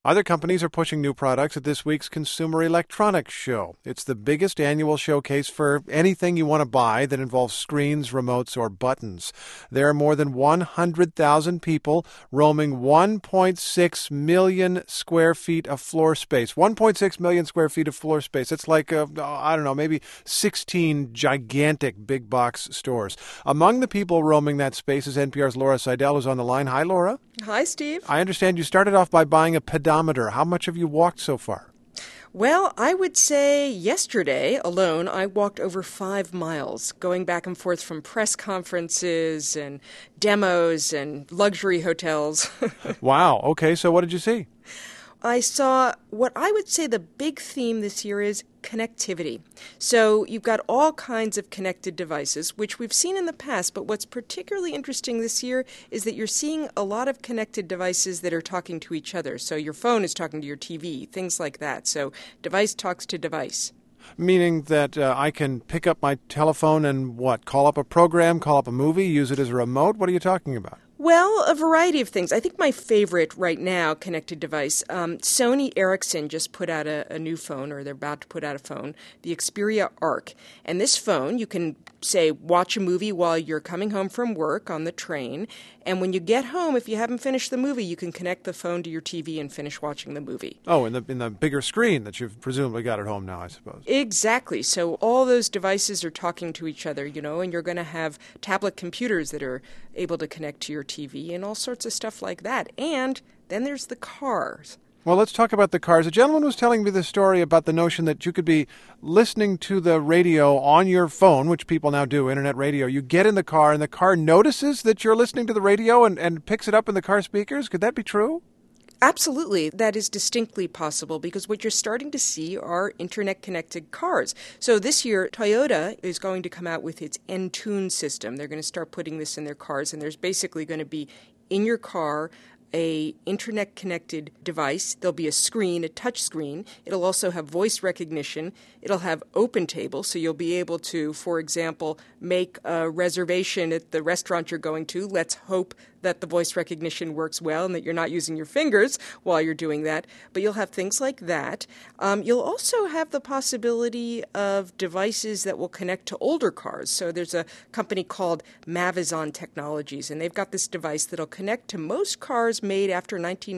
Other companies are pushing new products at this week's Consumer Electronics Show. It's the biggest annual showcase for anything you want to buy that involves screens, remotes, or buttons. There are more than 100,000 people roaming 1.6 million square feet of floor space. 1.6 million square feet of floor space. It's like, maybe 16 gigantic big box stores. Among the people roaming that space is NPR's Laura Seidel, who's on the line. Hi, Laura. Hi, Steve. I understand you started off by buying a pedometer. How much have you walked so far? Well, I would say yesterday alone, I walked over 5 miles, going back and forth from press conferences and demos and luxury hotels. Wow. Okay. So what did you see? I saw what I would say the big theme this year is connectivity. So you've got all kinds of connected devices, which we've seen in the past, but what's particularly interesting this year is that you're seeing a lot of connected devices that are talking to each other. So your phone is talking to your TV, things like that. So device talks to device. Meaning that I can pick up my telephone and call up a program, call up a movie, use it as a remote? What are you talking about? Well, a variety of things. I think my favorite right now connected device, Sony Ericsson just put out a new phone, or they're about to put out a phone, the Xperia Arc. And this phone, you can, say, watch a movie while you're coming home from work on the train. And when you get home, if you haven't finished the movie, you can connect the phone to your TV and finish watching the movie. Oh, in the bigger screen that you've presumably got at home now, I suppose. Exactly. So all those devices are talking to each other, and you're going to have tablet computers that are able to connect to your TV and all sorts of stuff like that. And then there's the cars. Well, let's talk about the cars. A gentleman was telling me this story about the notion that you could be listening to the radio on your phone, which people now do, internet radio. You get in the car and the car notices that you're listening to the radio and picks it up in the car speakers. Could that be true? Absolutely. That is distinctly possible because what you're starting to see are internet-connected cars. So this year, Toyota is going to come out with its Entune system. They're going to start putting this in their cars, and there's basically going to be in your car a internet-connected device. There'll be a screen, a touch screen. It'll also have voice recognition. It'll have OpenTable, so you'll be able to, for example, make a reservation at the restaurant you're going to. Let's hope that the voice recognition works well and that you're not using your fingers while you're doing that. But you'll have things like that. You'll also have the possibility of devices that will connect to older cars. So there's a company called Mavizon Technologies, and they've got this device that'll connect to most cars made after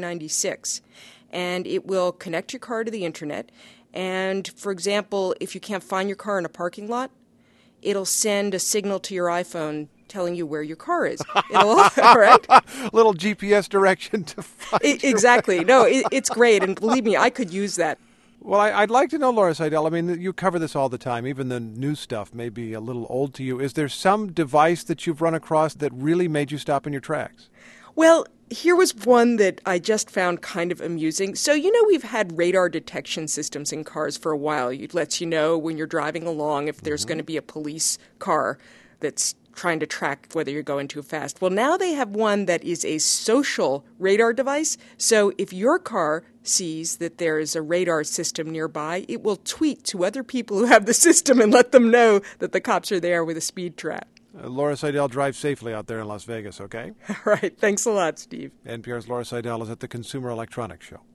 1996. And it will connect your car to the internet. And, for example, if you can't find your car in a parking lot, it'll send a signal to your iPhone telling you where your car is. All right? Little GPS direction to find Exactly. No, it's great. And believe me, I could use that. Well, I'd like to know, Laura Seidel, I mean, you cover this all the time. Even the new stuff may be a little old to you. Is there some device that you've run across that really made you stop in your tracks? Well, here was one that I just found kind of amusing. So, we've had radar detection systems in cars for a while. It lets you know when you're driving along if there's going to be a police car that's trying to track whether you're going too fast. Well, now they have one that is a social radar device. So if your car sees that there is a radar system nearby, it will tweet to other people who have the system and let them know that the cops are there with a speed trap. Laura Seidel, drive safely out there in Las Vegas, okay? All right. Thanks a lot, Steve. NPR's Laura Seidel is at the Consumer Electronics Show.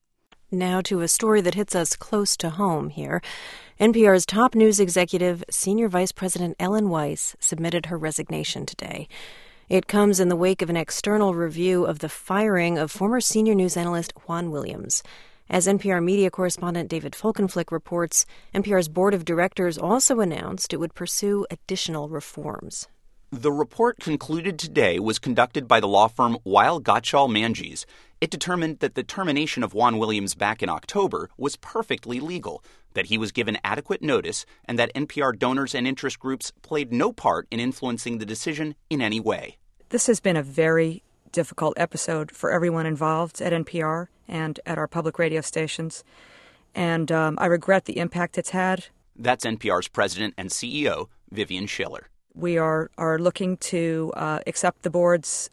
Now to a story that hits us close to home here. NPR's top news executive, Senior Vice President Ellen Weiss, submitted her resignation today. It comes in the wake of an external review of the firing of former senior news analyst Juan Williams. As NPR media correspondent David Folkenflik reports, NPR's board of directors also announced it would pursue additional reforms. The report concluded today was conducted by the law firm Weil Gotshal Manges. It determined that the termination of Juan Williams back in October was perfectly legal, that he was given adequate notice, and that NPR donors and interest groups played no part in influencing the decision in any way. This has been a very difficult episode for everyone involved at NPR and at our public radio stations, and I regret the impact it's had. That's NPR's president and CEO, Vivian Schiller. We are looking to accept the board's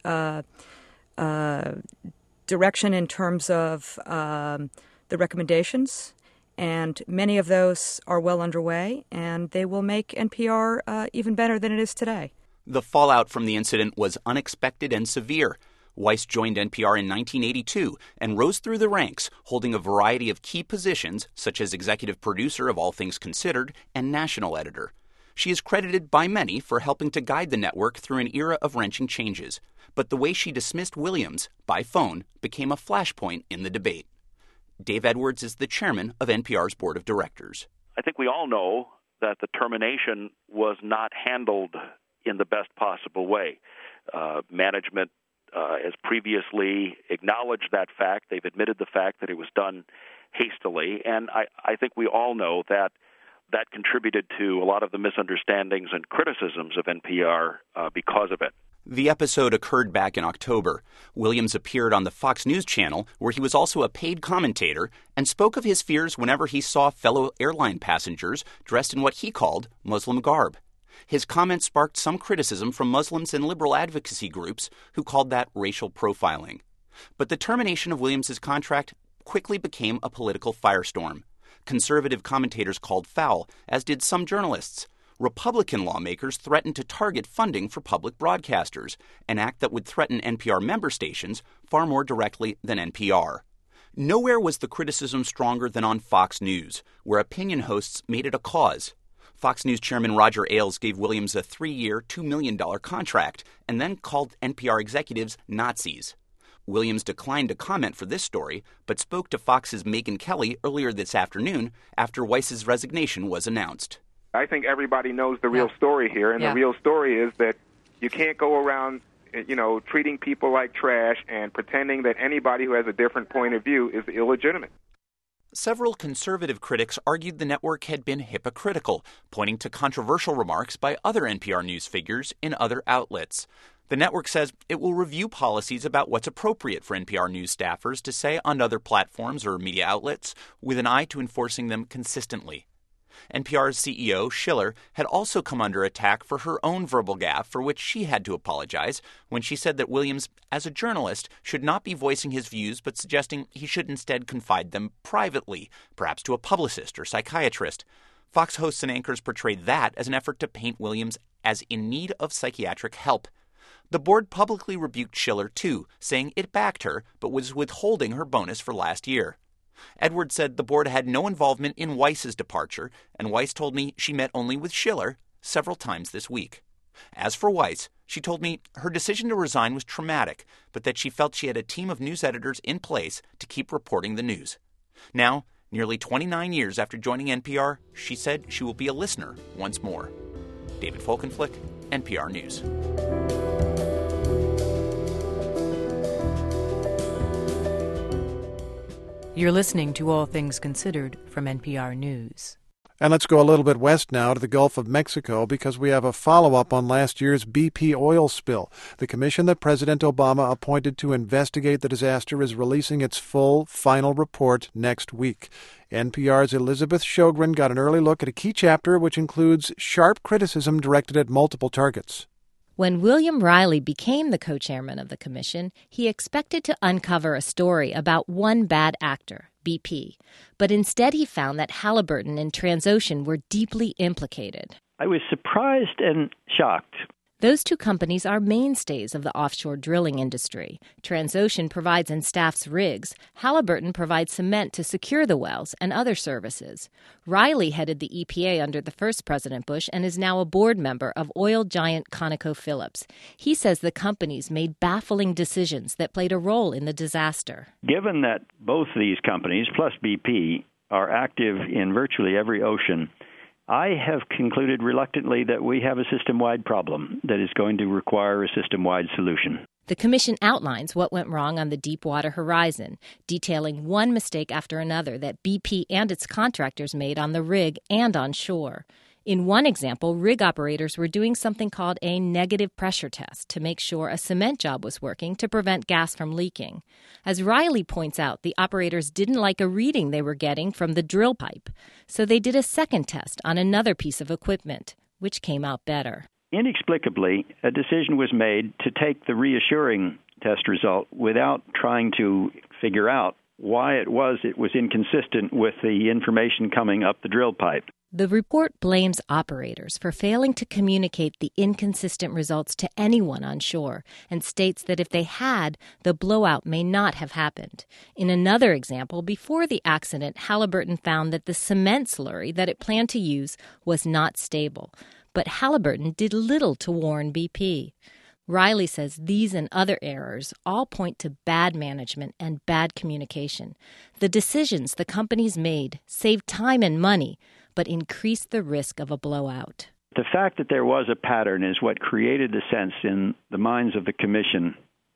direction in terms of the recommendations, and many of those are well underway, and they will make NPR even better than it is today. The fallout from the incident was unexpected and severe. Weiss joined NPR in 1982 and rose through the ranks, holding a variety of key positions, such as executive producer of All Things Considered and national editor. She is credited by many for helping to guide the network through an era of wrenching changes. But the way she dismissed Williams, by phone, became a flashpoint in the debate. Dave Edwards is the chairman of NPR's board of directors. I think we all know that the termination was not handled in the best possible way. Management has previously acknowledged that fact. They've admitted the fact that it was done hastily, and I think we all know that that contributed to a lot of the misunderstandings and criticisms of NPR because of it. The episode occurred back in October. Williams appeared on the Fox News channel, where he was also a paid commentator, and spoke of his fears whenever he saw fellow airline passengers dressed in what he called Muslim garb. His comments sparked some criticism from Muslims and liberal advocacy groups who called that racial profiling. But the termination of Williams' contract quickly became a political firestorm. Conservative commentators called foul, as did some journalists. Republican lawmakers threatened to target funding for public broadcasters, an act that would threaten NPR member stations far more directly than NPR. Nowhere was the criticism stronger than on Fox News, where opinion hosts made it a cause. Fox News chairman Roger Ailes gave Williams a 3-year, $2 million contract and then called NPR executives Nazis. Williams declined to comment for this story, but spoke to Fox's Megyn Kelly earlier this afternoon after Weiss's resignation was announced. I think everybody knows the real story here, and the real story is that you can't go around, treating people like trash and pretending that anybody who has a different point of view is illegitimate. Several conservative critics argued the network had been hypocritical, pointing to controversial remarks by other NPR news figures in other outlets. The network says it will review policies about what's appropriate for NPR news staffers to say on other platforms or media outlets, with an eye to enforcing them consistently. NPR's CEO, Schiller, had also come under attack for her own verbal gaffe, for which she had to apologize when she said that Williams, as a journalist, should not be voicing his views but suggesting he should instead confide them privately, perhaps to a publicist or psychiatrist. Fox hosts and anchors portrayed that as an effort to paint Williams as in need of psychiatric help. The board publicly rebuked Schiller, too, saying it backed her but was withholding her bonus for last year. Edwards said the board had no involvement in Weiss's departure, and Weiss told me she met only with Schiller several times this week. As for Weiss, she told me her decision to resign was traumatic, but that she felt she had a team of news editors in place to keep reporting the news. Now, nearly 29 years after joining NPR, she said she will be a listener once more. David Folkenflik, NPR News. You're listening to All Things Considered from NPR News. And let's go a little bit west now to the Gulf of Mexico because we have a follow-up on last year's BP oil spill. The commission that President Obama appointed to investigate the disaster is releasing its full, final report next week. NPR's Elizabeth Sjogren got an early look at a key chapter which includes sharp criticism directed at multiple targets. When William Riley became the co-chairman of the commission, he expected to uncover a story about one bad actor, BP. But instead he found that Halliburton and Transocean were deeply implicated. I was surprised and shocked. Those two companies are mainstays of the offshore drilling industry. Transocean provides and staffs rigs. Halliburton provides cement to secure the wells and other services. Riley headed the EPA under the first President Bush and is now a board member of oil giant ConocoPhillips. He says the companies made baffling decisions that played a role in the disaster. Given that both these companies, plus BP, are active in virtually every ocean, I have concluded reluctantly that we have a system-wide problem that is going to require a system-wide solution. The commission outlines what went wrong on the Deepwater Horizon, detailing one mistake after another that BP and its contractors made on the rig and on shore. In one example, rig operators were doing something called a negative pressure test to make sure a cement job was working to prevent gas from leaking. As Riley points out, the operators didn't like a reading they were getting from the drill pipe, so they did a second test on another piece of equipment, which came out better. Inexplicably, a decision was made to take the reassuring test result without trying to figure out why it was inconsistent with the information coming up the drill pipe. The report blames operators for failing to communicate the inconsistent results to anyone on shore and states that if they had, the blowout may not have happened. In another example, before the accident, Halliburton found that the cement slurry that it planned to use was not stable. But Halliburton did little to warn BP. Riley says these and other errors all point to bad management and bad communication. The decisions the companies made saved time and money, but increased the risk of a blowout. The fact that there was a pattern is what created the sense in the minds of the Commission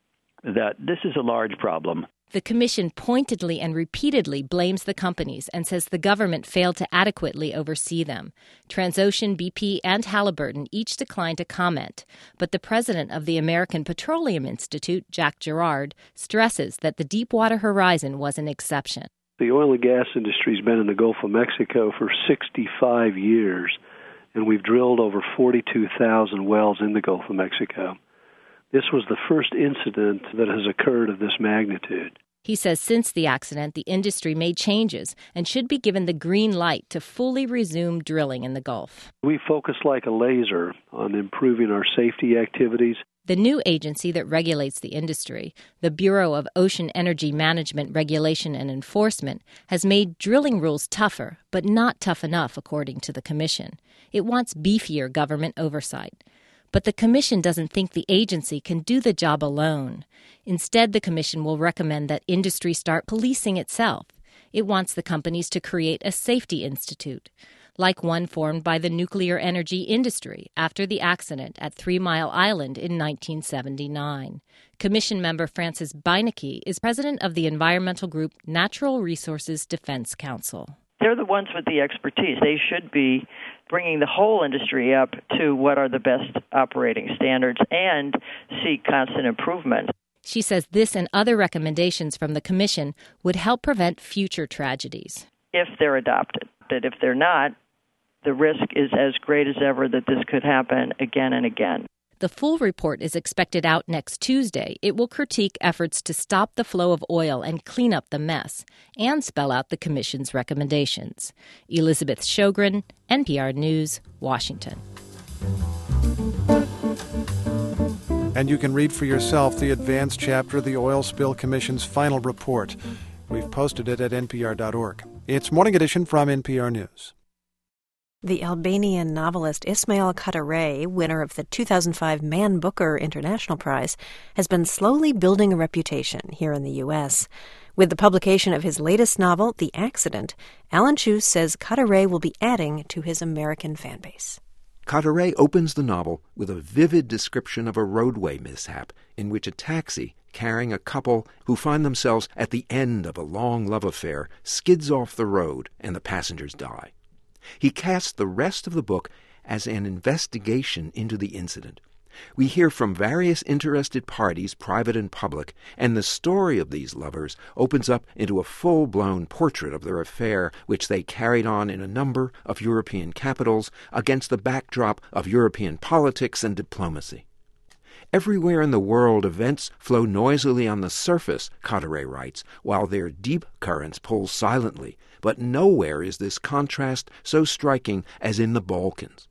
that this is a large problem. The Commission pointedly and repeatedly blames the companies and says the government failed to adequately oversee them. Transocean, BP, and Halliburton each declined to comment, but the president of the American Petroleum Institute, Jack Gerard, stresses that the Deepwater Horizon was an exception. The oil and gas industry has been in the Gulf of Mexico for 65 years, and we've drilled over 42,000 wells in the Gulf of Mexico. This was the first incident that has occurred of this magnitude. He says since the accident, the industry made changes and should be given the green light to fully resume drilling in the Gulf. We focus like a laser on improving our safety activities. The new agency that regulates the industry, the Bureau of Ocean Energy Management, Regulation and Enforcement, has made drilling rules tougher, but not tough enough, according to the Commission. It wants beefier government oversight. But the Commission doesn't think the agency can do the job alone. Instead, the Commission will recommend that industry start policing itself. It wants the companies to create a safety institute, like one formed by the nuclear energy industry after the accident at 3 Mile Island in 1979. Commission member Francis Beinecke is president of the environmental group Natural Resources Defense Council. They're the ones with the expertise. They should be bringing the whole industry up to what are the best operating standards and seek constant improvement. She says this and other recommendations from the Commission would help prevent future tragedies. If they're adopted, that if they're not, the risk is as great as ever that this could happen again and again. The full report is expected out next Tuesday. It will critique efforts to stop the flow of oil and clean up the mess, and spell out the Commission's recommendations. Elizabeth Sjogren, NPR News, Washington. And you can read for yourself the advanced chapter of the Oil Spill Commission's final report. We've posted it at npr.org. It's Morning Edition from NPR News. The Albanian novelist Ismail Kadare, winner of the 2005 Man Booker International Prize, has been slowly building a reputation here in the U.S. With the publication of his latest novel, The Accident, Alan Chu says Kadare will be adding to his American fan base. Kadare opens the novel with a vivid description of a roadway mishap in which a taxi carrying a couple who find themselves at the end of a long love affair skids off the road and the passengers die. He casts the rest of the book as an investigation into the incident. We hear from various interested parties, private and public, and the story of these lovers opens up into a full-blown portrait of their affair, which they carried on in a number of European capitals against the backdrop of European politics and diplomacy. Everywhere in the world, events flow noisily on the surface, Kadare writes, while their deep currents pull silently. But nowhere is this contrast so striking as in the Balkans.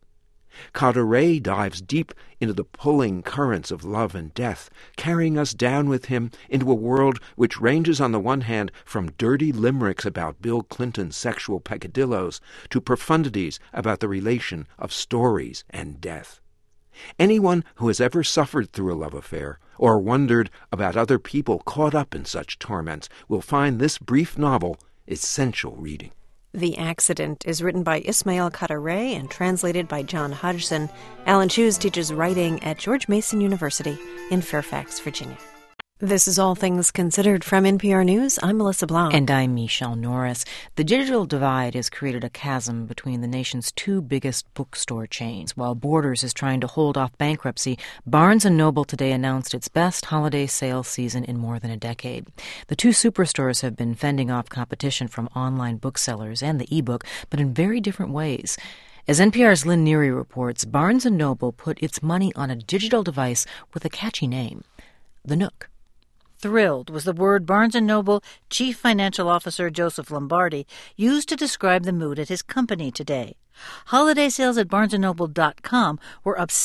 Kadare dives deep into the pulling currents of love and death, carrying us down with him into a world which ranges on the one hand from dirty limericks about Bill Clinton's sexual peccadillos to profundities about the relation of stories and death. Anyone who has ever suffered through a love affair or wondered about other people caught up in such torments will find this brief novel essential reading. The Accident is written by Ismail Kadare and translated by John Hodgson. Alan Chews teaches writing at George Mason University in Fairfax, Virginia. This is All Things Considered from NPR News. I'm Melissa Blanc. And I'm Michelle Norris. The digital divide has created a chasm between the nation's two biggest bookstore chains. While Borders is trying to hold off bankruptcy, Barnes & Noble today announced its best holiday sales season in more than a decade. The two superstores have been fending off competition from online booksellers and the e-book, but in very different ways. As NPR's Lynn Neary reports, Barnes & Noble put its money on a digital device with a catchy name, the Nook. Thrilled was the word Barnes & Noble Chief Financial Officer Joseph Lombardi used to describe the mood at his company today. Holiday sales at BarnesandNoble.com were up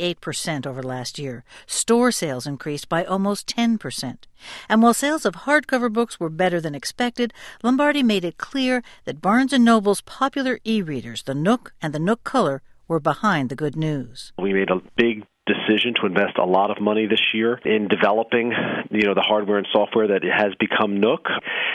78% over last year. Store sales increased by almost 10%. And while sales of hardcover books were better than expected, Lombardi made it clear that Barnes & Noble's popular e-readers, the Nook and the Nook Color, were behind the good news. We made a big decision to invest a lot of money this year in developing, the hardware and software that has become Nook,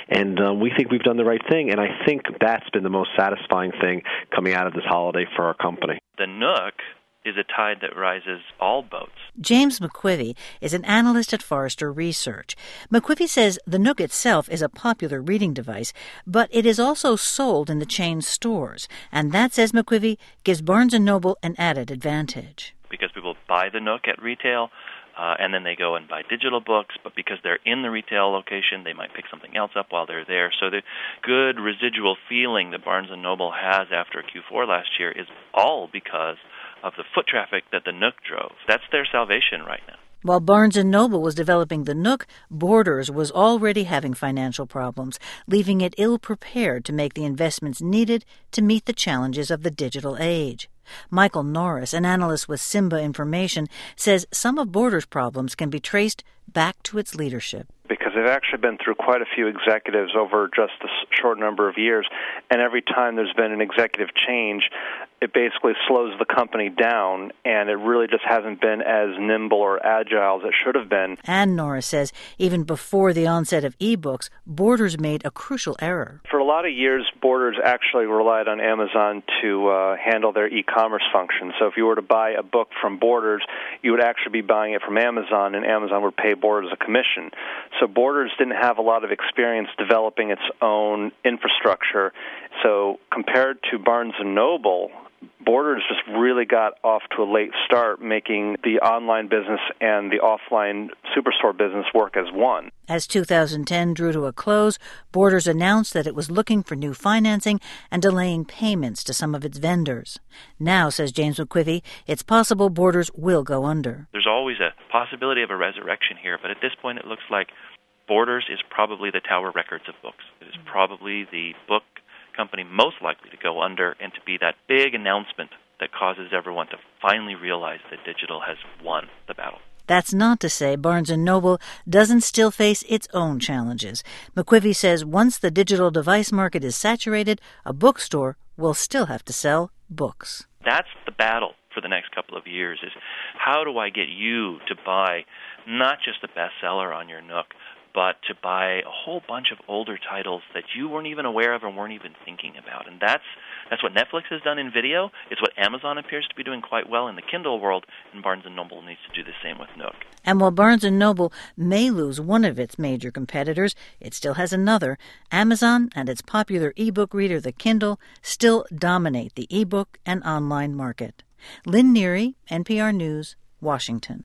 and we think we've done the right thing, and I think that's been the most satisfying thing coming out of this holiday for our company. The Nook is a tide that rises all boats. James McQuivey is an analyst at Forrester Research. McQuivey says the Nook itself is a popular reading device, but it is also sold in the chain stores, and that, says McQuivey, gives Barnes & Noble an added advantage. Because people buy the Nook at retail, and then they go and buy digital books, but because they're in the retail location, they might pick something else up while they're there. So the good residual feeling that Barnes & Noble has after Q4 last year is all because of the foot traffic that the Nook drove. That's their salvation right now. While Barnes & Noble was developing the Nook, Borders was already having financial problems, leaving it ill-prepared to make the investments needed to meet the challenges of the digital age. Michael Norris, an analyst with Simba Information, says some of Borders' problems can be traced back to its leadership. Because they've actually been through quite a few executives over just a short number of years, and every time there's been an executive change, it basically slows the company down, and it really just hasn't been as nimble or agile as it should have been. And Norris says even before the onset of e-books, Borders made a crucial error. For a lot of years, Borders actually relied on Amazon to handle their e-commerce function. So if you were to buy a book from Borders, you would actually be buying it from Amazon, and Amazon would pay Borders a commission. So Borders didn't have a lot of experience developing its own infrastructure. So compared to Barnes & Noble, Borders just really got off to a late start, making the online business and the offline superstore business work as one. As 2010 drew to a close, Borders announced that it was looking for new financing and delaying payments to some of its vendors. Now, says James McQuivey, it's possible Borders will go under. There's always a possibility of a resurrection here, but at this point it looks like Borders is probably the Tower Records of books. It is probably the book company most likely to go under and to be that big announcement that causes everyone to finally realize that digital has won the battle. That's not to say Barnes & Noble doesn't still face its own challenges. McQuivey says once the digital device market is saturated, a bookstore will still have to sell books. That's the battle for the next couple of years, is how do I get you to buy not just the bestseller on your Nook, but to buy a whole bunch of older titles that you weren't even aware of and weren't even thinking about. And that's what Netflix has done in video. It's what Amazon appears to be doing quite well in the Kindle world, and Barnes & Noble needs to do the same with Nook. And while Barnes & Noble may lose one of its major competitors, it still has another. Amazon and its popular e-book reader, the Kindle, still dominate the e-book and online market. Lynn Neary, NPR News, Washington.